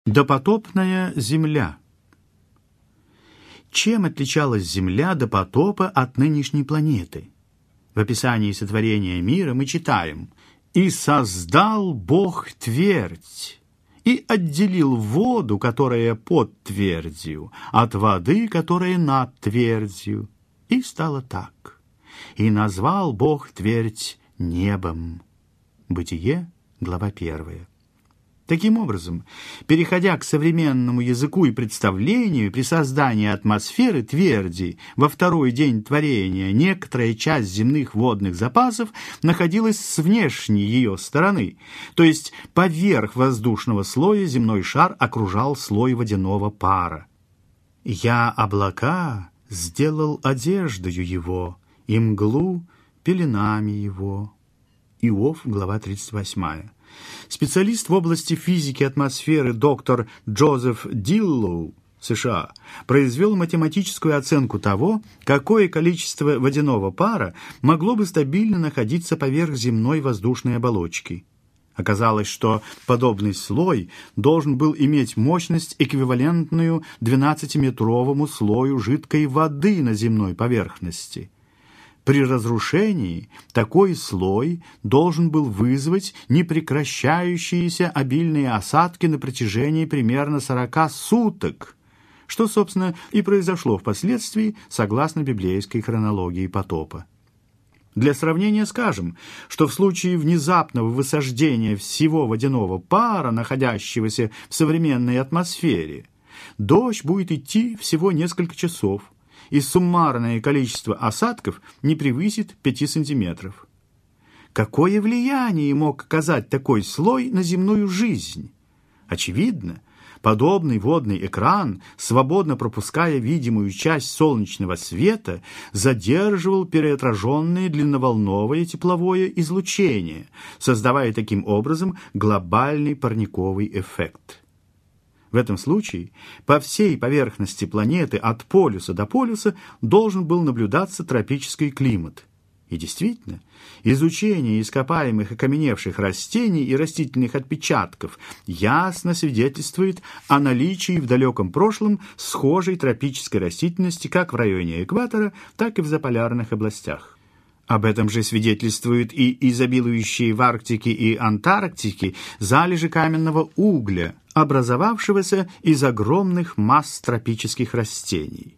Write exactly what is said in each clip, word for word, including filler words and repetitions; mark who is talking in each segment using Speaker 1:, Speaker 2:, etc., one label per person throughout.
Speaker 1: Допотопная земля. Чем отличалась Земля до потопа от нынешней планеты? В описании сотворения мира мы читаем: «И создал Бог твердь, и отделил воду, которая под твердью, от воды, которая над твердью. И стало так. И назвал Бог твердь небом». Бытие, глава первая. Таким образом, переходя к современному языку и представлению, при создании атмосферы тверди во второй день творения некоторая часть земных водных запасов находилась с внешней ее стороны, то есть поверх воздушного слоя земной шар окружал слой водяного пара. «Я облака сделал одеждою его, и мглу пеленами его». Иов, глава тридцать восьмая. Специалист в области физики атмосферы доктор Джозеф Диллоу, США, произвел математическую оценку того, какое количество водяного пара могло бы стабильно находиться поверх земной воздушной оболочки. Оказалось, что подобный слой должен был иметь мощность, эквивалентную двенадцатиметровому слою жидкой воды на земной поверхности. При разрушении такой слой должен был вызвать непрекращающиеся обильные осадки на протяжении примерно сорока суток, что, собственно, и произошло впоследствии, согласно библейской хронологии потопа. Для сравнения скажем, что в случае внезапного высаждения всего водяного пара, находящегося в современной атмосфере, дождь будет идти всего несколько часов, и суммарное количество осадков не превысит пяти сантиметров. Какое влияние мог оказать такой слой на земную жизнь? Очевидно, подобный водный экран, свободно пропуская видимую часть солнечного света, задерживал переотраженное длинноволновое тепловое излучение, создавая таким образом глобальный парниковый эффект. В этом случае по всей поверхности планеты от полюса до полюса должен был наблюдаться тропический климат. И действительно, изучение ископаемых окаменевших растений и растительных отпечатков ясно свидетельствует о наличии в далеком прошлом схожей тропической растительности как в районе экватора, так и в заполярных областях. Об этом же свидетельствуют и изобилующие в Арктике и Антарктике залежи каменного угля, образовавшегося из огромных масс тропических растений.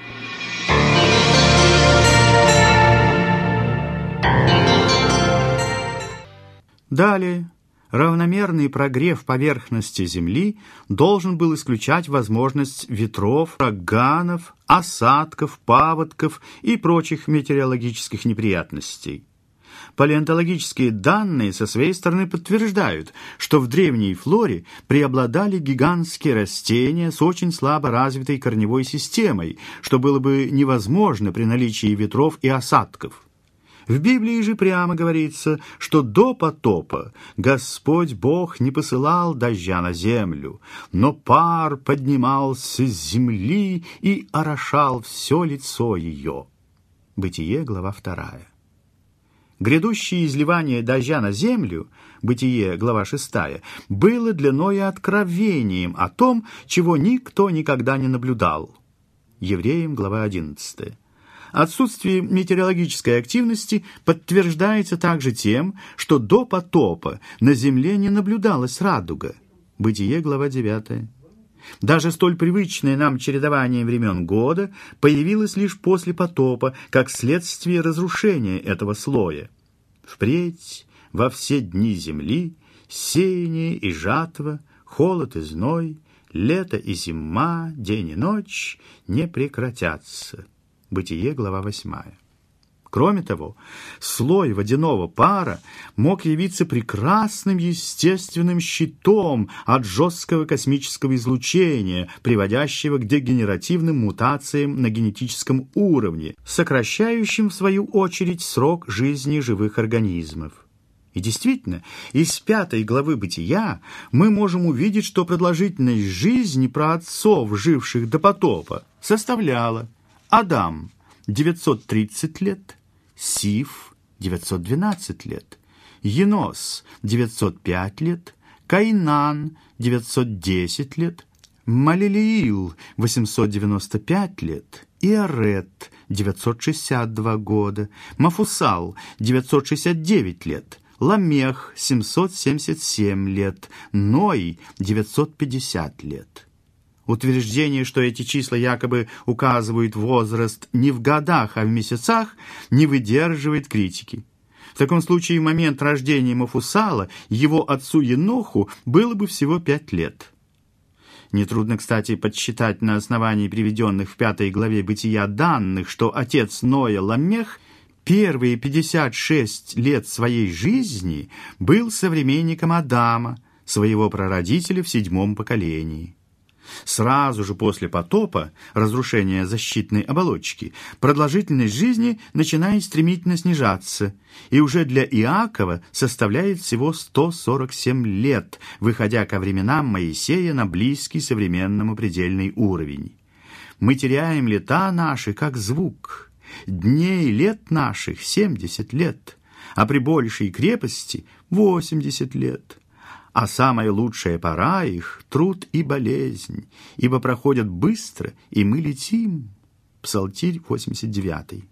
Speaker 1: Далее, равномерный прогрев поверхности Земли должен был исключать возможность ветров, ураганов, осадков, паводков и прочих метеорологических неприятностей. Палеонтологические данные со своей стороны подтверждают, что в древней флоре преобладали гигантские растения с очень слабо развитой корневой системой, что было бы невозможно при наличии ветров и осадков. В Библии же прямо говорится, что до потопа Господь Бог не посылал дождя на землю, но пар поднимался с земли и орошал все лицо ее. Бытие, глава вторая. Грядущее изливание дождя на землю, Бытие, глава шестая, было для Ноя откровением о том, чего никто никогда не наблюдал. Евреям, глава одиннадцатая. Отсутствие метеорологической активности подтверждается также тем, что до потопа на земле не наблюдалась радуга. Бытие, глава девятая. Даже столь привычное нам чередование времен года появилось лишь после потопа, как следствие разрушения этого слоя. Впредь во все дни земли сеяние и жатва, холод и зной, лето и зима, день и ночь не прекратятся. Бытие, глава восьмая. Кроме того, слой водяного пара мог явиться прекрасным естественным щитом от жесткого космического излучения, приводящего к дегенеративным мутациям на генетическом уровне, сокращающим, в свою очередь, срок жизни живых организмов. И действительно, из пятой главы Бытия мы можем увидеть, что продолжительность жизни праотцов, живших до потопа, составляла: Адам – девятьсот тридцать лет, Сиф – девятьсот двенадцать лет, Енос – девятьсот пять лет, Кайнан – девятьсот десять лет, Малелиил – восемьсот девяносто пять лет, Иарет – девятьсот шестьдесят два года, Мафусал – девятьсот шестьдесят девять лет, Ламех – семьсот семьдесят семь лет, Ной – девятьсот пятьдесят лет. Утверждение, что эти числа якобы указывают возраст не в годах, а в месяцах, не выдерживает критики. В таком случае в момент рождения Мафусала его отцу Еноху было бы всего пять лет. Нетрудно, кстати, подсчитать на основании приведенных в пятой главе Бытия данных, что отец Ноя Ламех первые пятьдесят шесть лет своей жизни был современником Адама, своего прародителя в седьмом поколении. Сразу же после потопа, разрушения защитной оболочки, продолжительность жизни начинает стремительно снижаться, и уже для Иакова составляет всего сто сорок семь лет, выходя ко временам Моисея на близкий современному предельный уровень. Мы теряем лета наши, как звук, дней лет наших семьдесят лет, а при большей крепости восемьдесят лет. А самая лучшая пора их — труд и болезнь, ибо проходят быстро, и мы летим. Псалтирь восемьдесят девятый.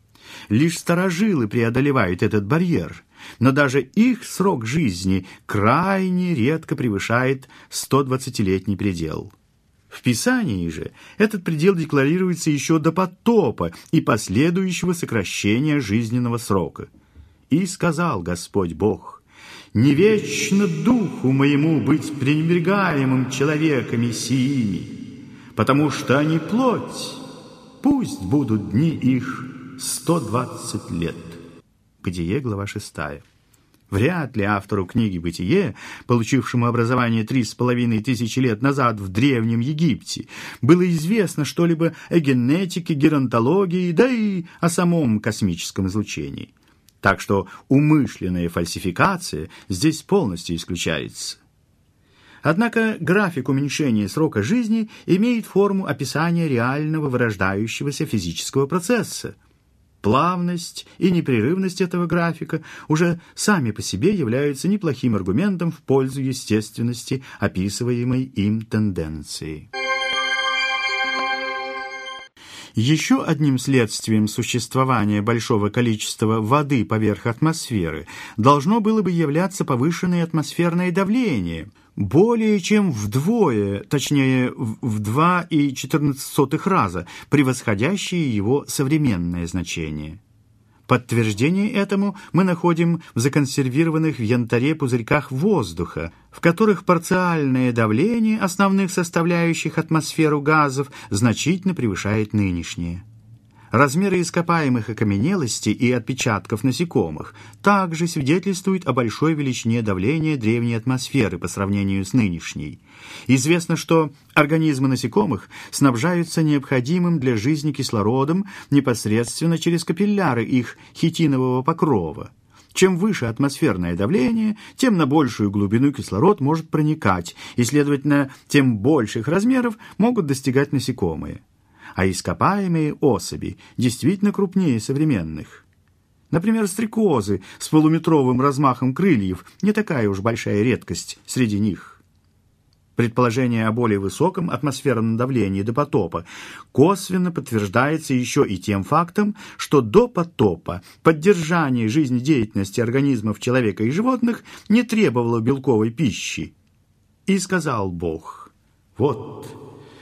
Speaker 1: Лишь старожилы преодолевают этот барьер, но даже их срок жизни крайне редко превышает сто двадцатилетний предел. В Писании же этот предел декларируется еще до потопа и последующего сокращения жизненного срока. «И сказал Господь Бог: не вечно духу моему быть пренебрегаемым человеками сими, потому что они плоть, пусть будут дни их сто двадцать лет». Бытие, глава шестая. Вряд ли автору книги «Бытие», получившему образование три с половиной тысячи лет назад в Древнем Египте, было известно что-либо о генетике, геронтологии, да и о самом космическом излучении. Так что умышленная фальсификация здесь полностью исключается. Однако график уменьшения срока жизни имеет форму описания реального вырождающегося физического процесса. Плавность и непрерывность этого графика уже сами по себе являются неплохим аргументом в пользу естественности описываемой им тенденции. Еще одним следствием существования большого количества воды поверх атмосферы должно было бы являться повышенное атмосферное давление, более чем вдвое, точнее в два и четырнадцать сотых раза, превосходящее его современное значение. Подтверждение этому мы находим в законсервированных в янтаре пузырьках воздуха, в которых парциальное давление основных составляющих атмосферу газов значительно превышает нынешнее. Размеры ископаемых окаменелостей и отпечатков насекомых также свидетельствуют о большой величине давления древней атмосферы по сравнению с нынешней. Известно, что организмы насекомых снабжаются необходимым для жизни кислородом непосредственно через капилляры их хитинового покрова. Чем выше атмосферное давление, тем на большую глубину кислород может проникать, и, следовательно, тем больших размеров могут достигать насекомые. А ископаемые особи действительно крупнее современных. Например, стрекозы с полуметровым размахом крыльев не такая уж большая редкость среди них. Предположение о более высоком атмосферном давлении до потопа косвенно подтверждается еще и тем фактом, что до потопа поддержание жизнедеятельности организмов человека и животных не требовало белковой пищи. И сказал Бог: «Вот,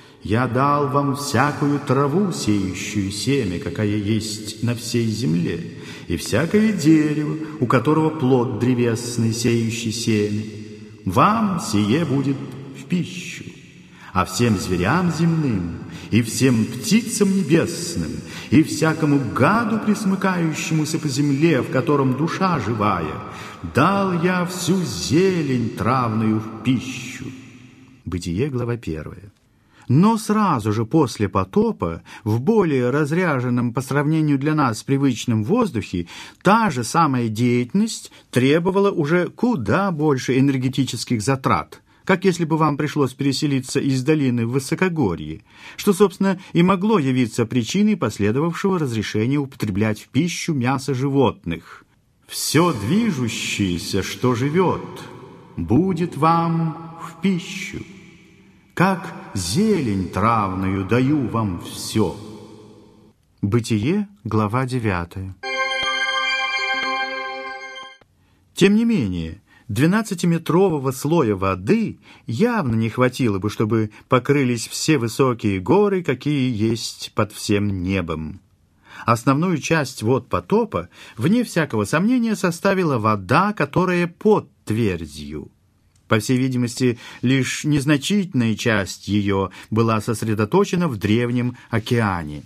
Speaker 1: я дал вам всякую траву, сеющую семя, какая есть на всей земле, и всякое дерево, у которого плод древесный, сеющий семя. Вам сие будет в пищу, а всем зверям земным, и всем птицам небесным, и всякому гаду, пресмыкающемуся по земле, в котором душа живая, дал я всю зелень травную в пищу». Бытие, глава первая. Но сразу же после потопа, в более разряженном по сравнению для нас привычном воздухе, та же самая деятельность требовала уже куда больше энергетических затрат, как если бы вам пришлось переселиться из долины в высокогорье, что, собственно, и могло явиться причиной последовавшего разрешения употреблять в пищу мясо животных. «Все движущееся, что живет, будет вам в пищу. Как зелень травную даю вам все». Бытие, глава девятая. Тем не менее, двенадцатиметрового слоя воды явно не хватило бы, чтобы покрылись все высокие горы, какие есть под всем небом. Основную часть вод потопа, вне всякого сомнения, составила вода, которая под твердью. По всей видимости, лишь незначительная часть ее была сосредоточена в древнем океане.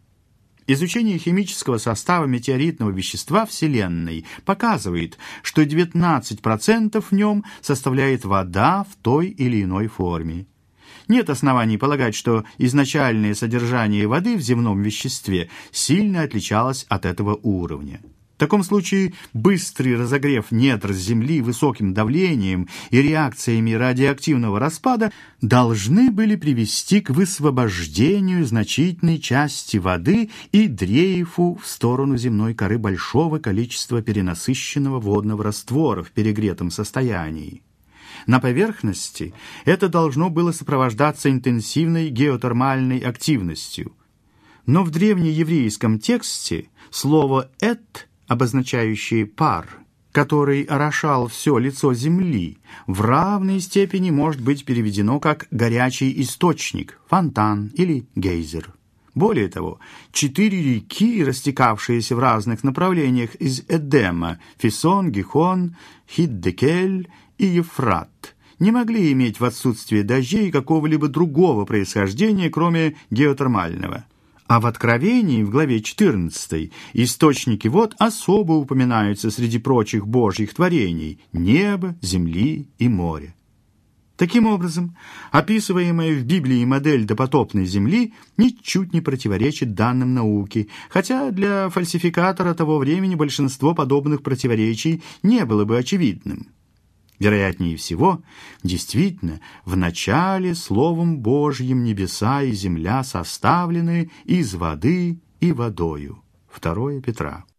Speaker 1: Изучение химического состава метеоритного вещества Вселенной показывает, что девятнадцать процентов в нем составляет вода в той или иной форме. Нет оснований полагать, что изначальное содержание воды в земном веществе сильно отличалось от этого уровня. В таком случае быстрый разогрев недр Земли высоким давлением и реакциями радиоактивного распада должны были привести к высвобождению значительной части воды и дрейфу в сторону земной коры большого количества перенасыщенного водного раствора в перегретом состоянии. На поверхности это должно было сопровождаться интенсивной геотермальной активностью. Но в древнееврейском тексте слово «эт», обозначающее пар, который орошал все лицо земли, в равной степени может быть переведено как «горячий источник», «фонтан» или «гейзер». Более того, четыре реки, растекавшиеся в разных направлениях из Эдема – Фисон, Гихон, Хиддекель и Ефрат, не могли иметь в отсутствие дождей какого-либо другого происхождения, кроме геотермального. А в Откровении, в главе четырнадцатой, источники вод особо упоминаются среди прочих божьих творений – неба, земли и моря. Таким образом, описываемая в Библии модель допотопной Земли ничуть не противоречит данным науки, хотя для фальсификатора того времени большинство подобных противоречий не было бы очевидным. Вероятнее всего, действительно, в начале Словом Божьим небеса и земля составлены из воды и водою. второе Петра.